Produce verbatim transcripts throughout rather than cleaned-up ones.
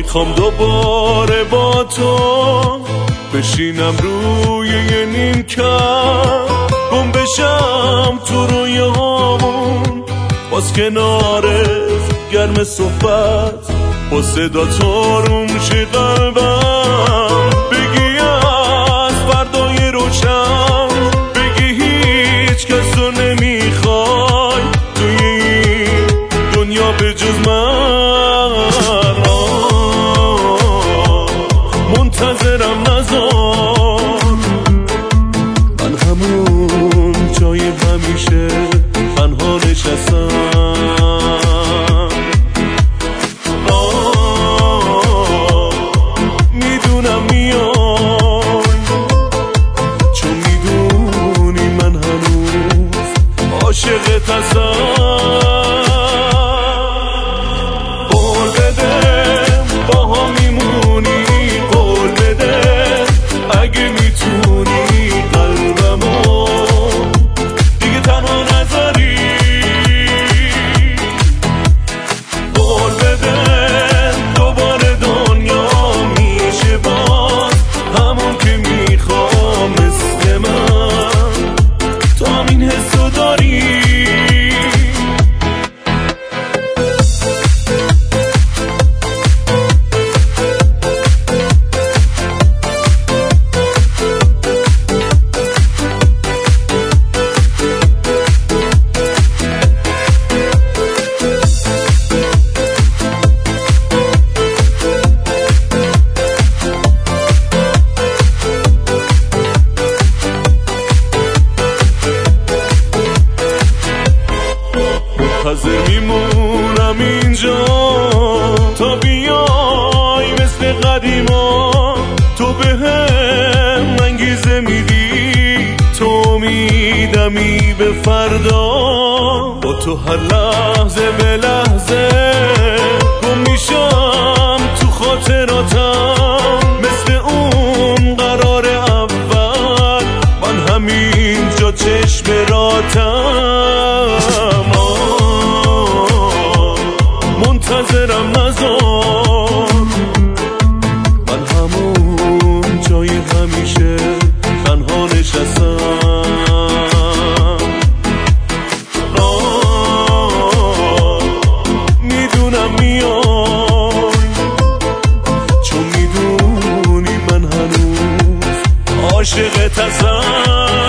میخوام دوباره با تو بشینم روی یه نیمکت، گم بشم تو رویامون، باز کنارت گرم صحبت، با صدا تارون شه قلبم، بگی از فردای روشن، بگی هیچ کس رو نمیخوای توی این دنیا به جز من. منتظرم نذار، من همون جای همیشه تنها نشستم. میدونم میای چون میدونی من هنوز عاشقت هستم. قول بده با هم میمونی، قول بده اگه میتونی قلبمو دیگه تنها نذاری. قول بده دوباره دنیا میشه باز همون که میخوام، مثل من تو هم این حسو داری. منتظر میمونم اینجا تا بیای مثل قدیما، تو به هم انگیزه میدی، تو میدمی به فردا، با تو هر لحظه به لحظه گم میشم تو خاطراتم، مثل اون قرار اول من همینجا چشم راتم. منتظرم نذار، من همون جای همیشه تنها نشستم. میدونم میای چون میدونی من هنوز عاشقت هستم.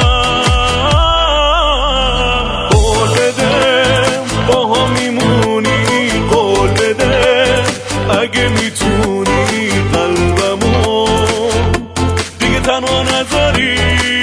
قول بده با هم میمونی، قول بده اگه میتونی قلبمو دیگه تنها نذاری.